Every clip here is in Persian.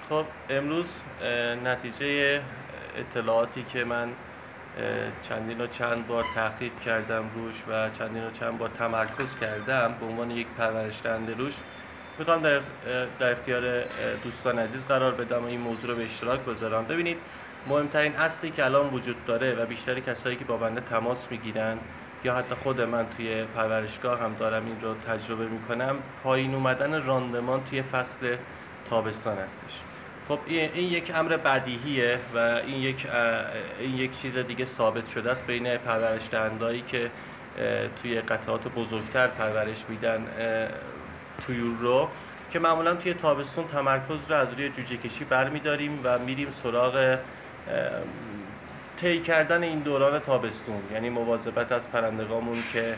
خب امروز نتیجه اطلاعاتی که من چندین و چند بار تحقیق کردم روش و چندین و چند بار تمرکز کردم به عنوان یک پرورشدهنده روش میخوام در اختیار دوستان عزیز قرار بدم و این موضوع رو به اشتراک بذارم. ببینید، مهمترین اصلی که الان وجود داره و بیشتر کسایی که با بنده تماس میگیرن یا حتی خود من توی پرورشگاه هم دارم این رو تجربه میکنم، پایین اومدن راندمان توی فصل تابستان هستش. خب این یک امر بدیهیه و این یک چیز دیگه ثابت شده است بین پرورش‌دهنده‌ای که توی قطعات بزرگتر پرورش میدن طیور رو، که معمولا توی تابستون تمرکز رو از روی جوجه کشی برمیداریم و میریم سراغ طی کردن این دوران تابستون، یعنی مواظبت از پرندگامون که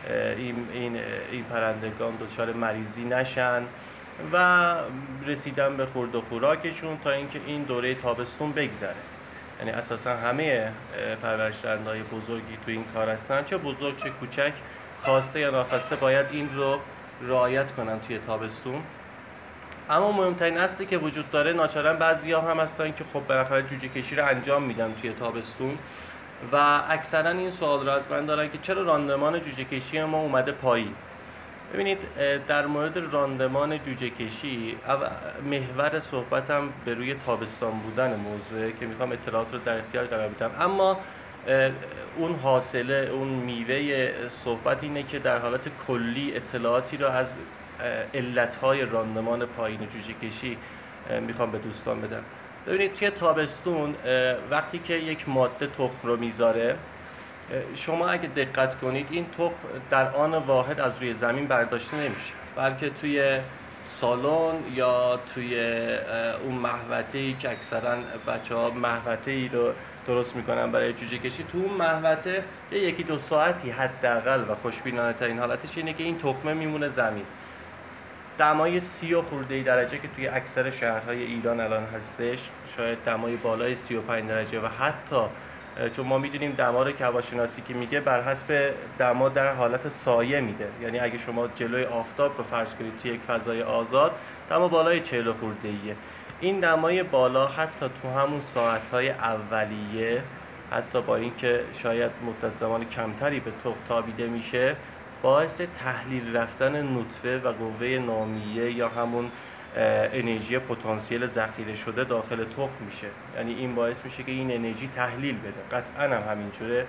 این پرندگان دچار مریضی نشن و رسیدن به خورد و خوراکشون تا اینکه این دوره تابستون بگذره. یعنی اساسا همه پرورش‌دهنده‌های بزرگی تو این کار هستن، چه بزرگ چه کوچک، خواسته یا ناخواسته باید این رو رعایت کنن توی تابستون. اما مهمترین اصلی که وجود داره، ناچارن بعضیا هم هستن که خب بالاخره جوجه کشی رو انجام میدن توی تابستون و اکثرا این سوال رو از من دارن که چرا راندمان جوجه کشی ما اومده پایین. ببینید، در مورد راندمان جوجه کشی محور صحبتم به روی تابستان بودن موضوعه که میخوام اطلاعات رو در اختیار قرار بدم، اما اون حاصله، اون میوه صحبت اینه که در حالت کلی اطلاعاتی رو از علتهای راندمان پایین جوجه کشی میخوام به دوستان بدم. ببینید، توی تابستون وقتی که یک ماده تخم رو میذاره، شما اگه دقت کنید این تخم در آن واحد از روی زمین برداشته نمیشه، بلکه توی سالن یا توی اون محوطه‌ای که اکثرا بچه‌ها محوطه‌ای رو درست میکنن برای جوجه کشی، تو اون محوطه یکی دو ساعتی حداقل و خوشبینانه ترین حالتش اینه که این تخمه میمونه زمین. دمای 30 و خورده درجه که توی اکثر شهرهای ایران الان هستش، شاید دمای بالای 35 درجه و حتی چون ما میدونیم دما رو که هواشناسی که میگه بر حسب دما در حالت سایه میده، یعنی اگه شما جلوی آفتاب رو فرض کنید توی یک فضای آزاد، دما بالای 40 خورده ایه. این دمای بالا حتی تو همون ساعتهای اولیه، حتی با اینکه شاید مدت زمان کمتری به تخم تابیده میشه، باعث تحلیل رفتن نطفه و قوه نامیه یا همون انرژی پتانسیل ذخیره شده داخل تخم میشه. یعنی این باعث میشه که این انرژی تحلیل بده. قطعا هم همینجوره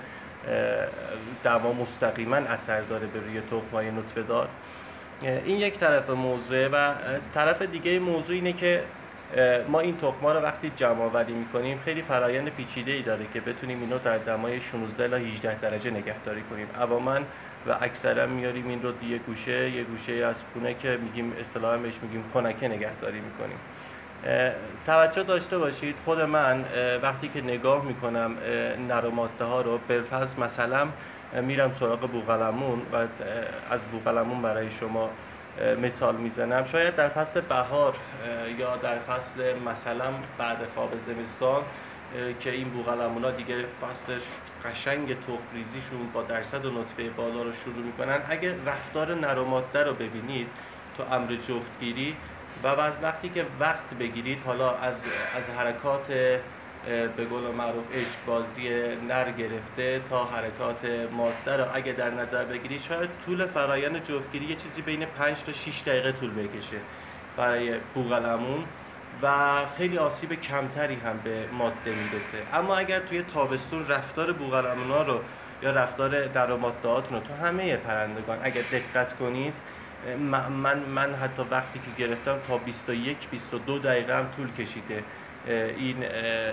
دما مستقیما اثر داره به روی تخم‌های نطفه دار. این یک طرف موضوع و طرف دیگه موضوع اینه که ما این تخم‌ها رو وقتی جمع آوری می‌کنیم خیلی فرایند پیچیده‌ای داره که بتونیم اینو در دمای 16 تا 18 درجه نگهداری کنیم. عموماً و اکثرا میاریم این رو یه گوشه از خونه که میگیم اصطلاحاً بهش میگیم خنکه نگهداری می‌کنیم. توجه داشته باشید، خود من وقتی که نگاه می‌کنم نر و ماده ها رو، بالفرض مثلا میرم سراغ بوقلمون و از بوقلمون برای شما مثال میزنم، شاید در فصل بهار یا در فصل مثلا بعد خواب زمستان که این بوقلمونا دیگه فصل قشنگ تخم‌ریزیشون با درصد و نطفه بالا رو شروع میکنن، اگه رفتار نر و ماده رو ببینید تو امر جفتگیری و وقتی که وقت بگیرید، حالا از حرکات به قول معروف عشق بازی نر گرفته تا حرکات ماده رو اگه در نظر بگیرید، شاید طول فرایند جفتگیری یه چیزی بین 5 تا 6 دقیقه طول بکشه برای بوقلمون و خیلی آسیب کمتری هم به ماده میرسه. اما اگر توی تابستون رفتار بوقلمونا رو یا رفتار در و ماده‌هاتون رو تو همه پرندگان اگر دقت کنید، من حتی وقتی که گرفتم تا 21-22 دقیقه هم طول کشیده این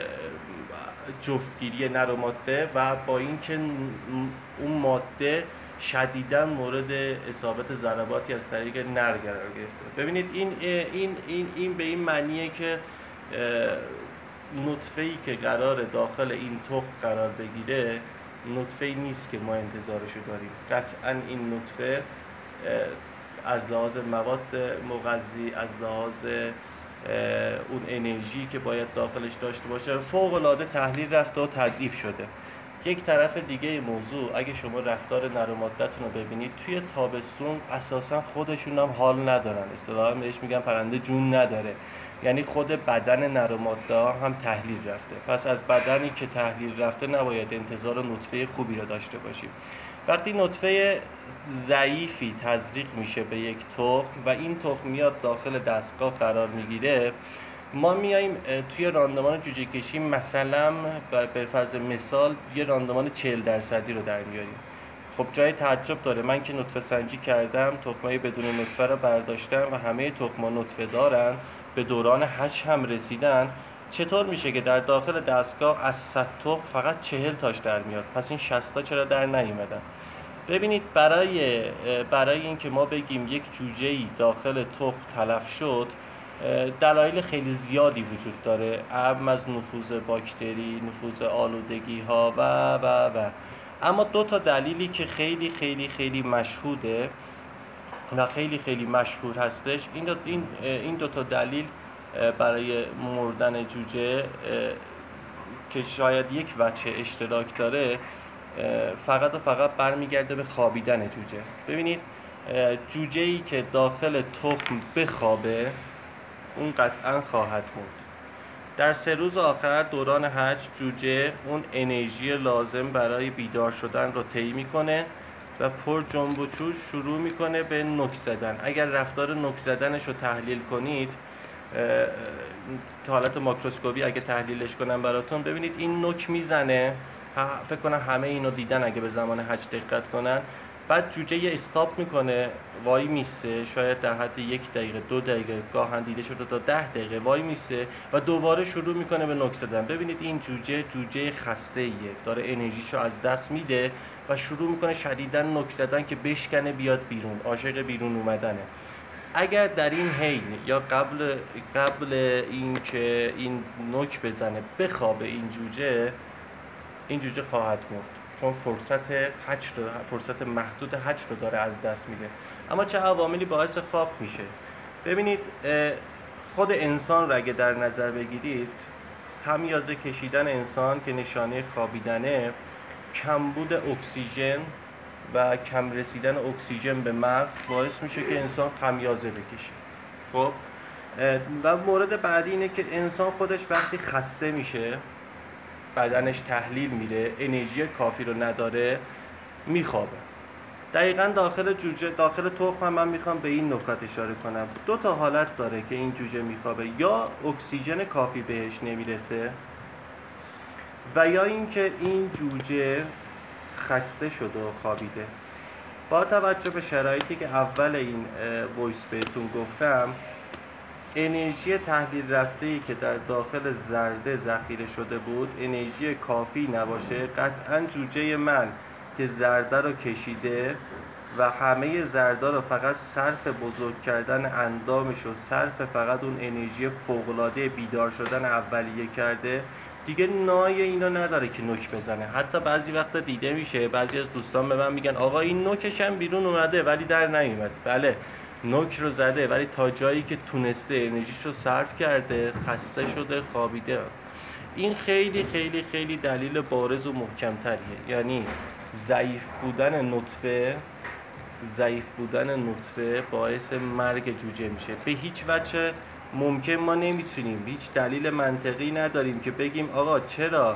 جفتگیری نر و ماده و با اینکه اون ماده شدیداً مورد اصابت ضرباتی از طریق نر قرار گرفته. ببینید، این به این معنیه که نطفه‌ای که قرار داخل این تخم قرار بگیره نطفه‌ای نیست که ما انتظارشو داریم. قطعاً این نطفه از لحاظ مواد مغذی، از لحاظ اون انرژی که باید داخلش داشته باشه، فوق‌العاده تحلیل رفته و تضعیف شده یک طرف دیگه موضوع، اگه شما رفتار نر و ماده‌تون رو ببینید توی تابستون اساسا خودشون هم حال ندارن، اصطلاحا بهش میگن پرنده جون نداره، یعنی خود بدن نر و ماده هم تحلیل رفته. پس از بدنی که تحلیل رفته نباید انتظار نطفه خوبی رو داشته باشیم. وقتی نطفه ضعیفی تزریق میشه به یک تخم و این تخم میاد داخل دستگاه قرار میگیره، ما میایم توی راندمان جوجه کشی مثلا به فرض مثال یه راندمان 40% رو در میاریم. خب جای تعجب داره، من که نطفه سنجی کردم، تخمای بدون نطفه رو برداشتم و همه تخم‌ها نطفه دارن، به دوران هش هم رسیدن، چطور میشه که در داخل دستگاه از 100 تخم فقط 40 تاش در میاد؟ پس این 60 تا چرا در نیومدن؟ ببینید برای اینکه ما بگیم یک جوجه‌ای داخل تخم تلف شد، دلایل خیلی زیادی وجود داره، اهم از نفوذ باکتری، نفوذ آلودگی ها و اما دو تا دلیلی که خیلی خیلی خیلی مشهوده و خیلی خیلی مشهور هستش، این دو تا دلیل برای مردن جوجه که شاید یک وجه اشتراک داره، فقط و فقط برمیگرده به خوابیدن جوجه. ببینید جوجه‌ای که داخل تخم بخوابه اون قطعا خواهد مرد. در 3 روز آخر دوران هج جوجه اون انرژی لازم برای بیدار شدن رو طی میکنه و پر جنب و جوش شروع میکنه به نوک زدن. اگر رفتار نوک زدنش رو تحلیل کنید، حالت ماکروسکوپی اگه تحلیلش کنم براتون، ببینید این نوک میزنه، فکر کنم همه اینو دیدن اگه به زمان حج دقت کنن. بعد جوجه یه استاپ میکنه، وای میسه، شاید در حد 1 دقیقه 2 دقیقه، گاهن دیده شده تا 10 دقیقه وای میسه و دوباره شروع میکنه به نوک زدن. ببینید این جوجه خسته ایه، داره انرژیشو از دست میده و شروع میکنه شدیداً نوک زدن که بشکنه بیاد بیرون، عاشق بیرون اومدنه. اگر در این حین یا قبل اینکه این نوک بزنه بخوابه این جوجه خواهد مرد، چون فرصت محدود حج رو داره از دست میده. اما چه عواملی باعث خواب میشه؟ ببینید خود انسان رو اگه در نظر بگیرید، خمیازه کشیدن انسان که نشانه خوابیدنه، کمبود اکسیژن و کم رسیدن اکسیژن به مغز باعث میشه که انسان خمیازه بکشه. خب و مورد بعدی اینه که انسان خودش وقتی خسته میشه، بدنش تحلیل میره، انرژی کافی رو نداره، میخوابه. دقیقاً داخل تخم هم من میخوام به این نکات اشاره کنم. 2 تا حالت داره که این جوجه میخوابه، یا اکسیژن کافی بهش نمیرسه و یا اینکه این جوجه خسته شده و خوابیده. با توجه به شرایطی که اول این وایس بهتون گفتم، انرژی تحلیل رفته‌ای که در داخل زرده ذخیره شده بود انرژی کافی نباشه، قطعاً جوجه من که زرده رو کشیده و همه زرده رو فقط صرف بزرگ کردن اندامش و صرف فقط اون انرژی فوق‌العاده بیدار شدن اولیه کرده، دیگه نای اینو نداره که نوک بزنه. حتی بعضی وقتا دیده میشه بعضی از دوستان به من میگن آقا این نوکش هم بیرون اومده ولی در نیومد. بله، نوک رو زده ولی تا جایی که تونسته انرژیش رو صرف کرده، خسته شده، خوابیده. این خیلی خیلی خیلی دلیل بارز و محکم‌تریه. یعنی ضعیف بودن نطفه باعث مرگ جوجه میشه. به هیچ وجه ممکن ما نمیتونیم، هیچ دلیل منطقی نداریم که بگیم آقا چرا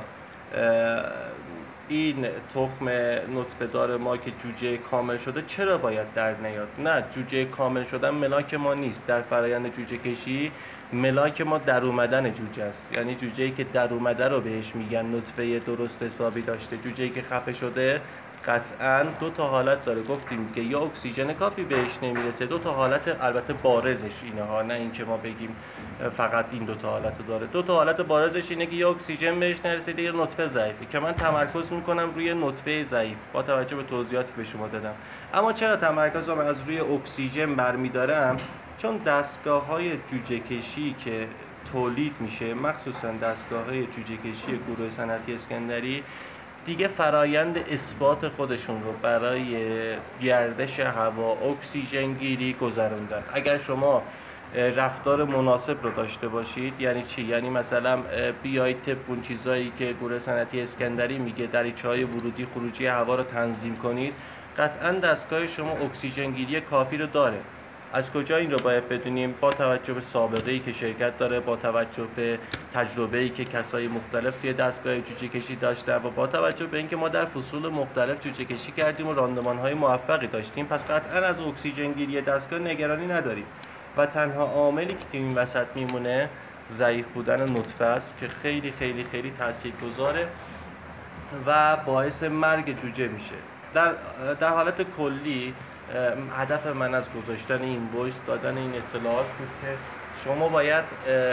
این تخم نطفه دار ما که جوجه کامل شده چرا باید در نیاد؟ نه، جوجه کامل شدن ملاک ما نیست. در فرآیند جوجه کشی ملاک ما در اومدن جوجه است. یعنی جوجه‌ای که در اومده رو بهش میگن نطفه درست حسابی داشته. جوجه‌ای که خفه شده قطعاً 2 تا حالت داره، گفتیم که یا اکسیژن کافی بهش نمیرسه. 2 تا حالت البته بارزش اینه ها، نه اینکه ما بگیم فقط این 2 تا حالت رو داره. 2 تا حالت بارزش اینه که یا اکسیژن بهش نرسیده یا نطفه ضعیفه، که من تمرکز میکنم روی نطفه ضعیف با توجه به توضیحاتی که به شما دادم. اما چرا تمرکزم از روی اکسیژن برمیدارم؟ چون دستگاه‌های جوجه کشی که تولید میشه، مخصوصا دستگاه‌های جوجه کشی گروه صنعتی اسکندری، دیگه فرایند اثبات خودشون رو برای گردش هوا، اکسیژن گیری گذروندن. اگر شما رفتار مناسب رو داشته باشید. یعنی چی؟ یعنی مثلا بیایید طبق اون چیزایی که گروه صنعتی اسکندری میگه دریچه‌های ورودی خروجی هوا رو تنظیم کنید، قطعا دستگاه شما اکسیژن گیری کافی رو داره. از کجا این رو باید بدونیم؟ با توجه به سابقه‌ای که شرکت داره، با توجه به تجربه‌ای که کسای مختلف توی دستگاه جوجه کشی داشتن و با توجه به اینکه ما در فصول مختلف جوجه کشی کردیم و راندمان‌های موفقی داشتیم، پس قطعا از اکسیژن گیری دستگاه نگرانی نداریم. و تنها عاملی که تو این وسط میمونه ضعیف بودن نطفه است که خیلی خیلی خیلی تاثیرگذاره و باعث مرگ جوجه میشه. در حالت کلی هدف من از گذاشتن این وایس دادن این اطلاعات بود که شما باید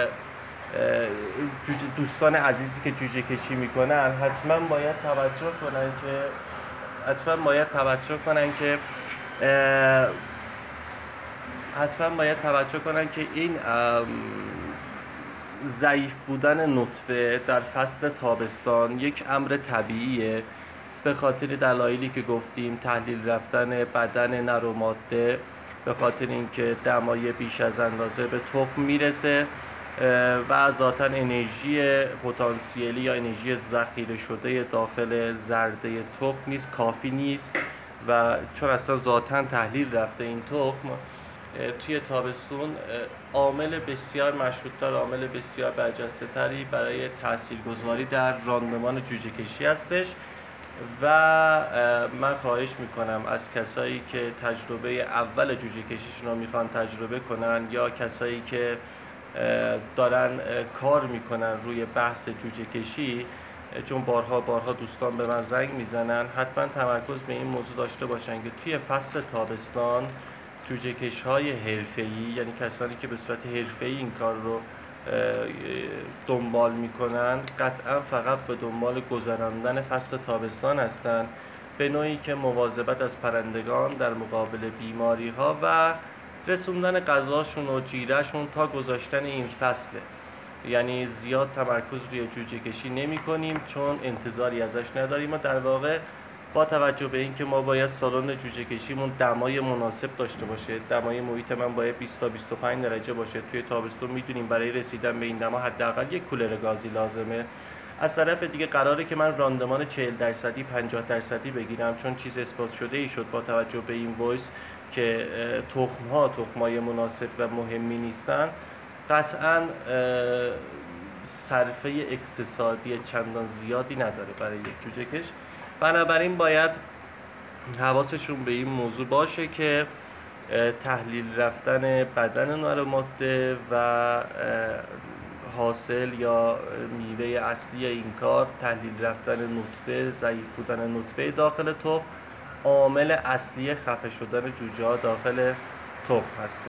دوستان عزیزی که جوجه کشی میکنن حتما باید توجه کنن که این ضعیف بودن نطفه در فصل تابستان یک امر طبیعیه، به خاطر دلایلی که گفتیم، تحلیل رفتن بدن نر و ماده، به خاطر اینکه دمای بیش از اندازه به تخم میرسه و ذاتاً انرژی پتانسیلی یا انرژی ذخیره شده داخل زرده تخم نیز کافی نیست و چون اصلا ذاتاً تحلیل رفته این تخم توی تابستون عامل بسیار مشروط‌تر، عامل بسیار برجسته تری برای تاثیرگذاری در راندمان جوجه کشی هستش و من خواهش میکنم از کسایی که تجربه اول جوجه کشیشون رو میخوان تجربه کنن یا کسایی که دارن کار میکنن روی بحث جوجه کشی، چون بارها دوستان به من زنگ میزنن، حتما تمرکز به این موضوع داشته باشن که توی فصل تابستان جوجه کش‌های حرفه‌ای، یعنی کسانی که به صورت حرفه‌ای این کار رو دنبال میکنن، قطعا فقط به دنبال گذراندن فصل تابستان هستند، به نوعی که مواظبت از پرندگان در مقابل بیماری ها و رسوندن غذاشون و جیرهشون تا گذاشتن این فصله. یعنی زیاد تمرکز روی جوجه کشی نمی کنیم چون انتظاری ازش نداریم و در واقع با توجه به اینکه ما باید سالن جوجه کشیمون دمای مناسب داشته باشه، دمای محیط من باید 20 تا 25 درجه باشه. توی تابستون میدونیم برای رسیدن به این دما حداقل یک کولر گازی لازمه. از طرف دیگه قراره که من راندمان 40% 50% بگیرم، چون چیز اثبات شده ای شد با توجه به این وایس که تخم‌های مناسب و مهمی نیستن، قطعاً صرفه اقتصادی چندان زیادی نداره برای یک جوجه کش. بنابراین باید حواسشون به این موضوع باشه که تحلیل رفتن بدن نر و ماده و حاصل یا میوه اصلی این کار، تحلیل رفتن نطفه، ضعیف بودن نطفه داخل تخم، عامل اصلی خفه شدن جوجه ها داخل تخم هست.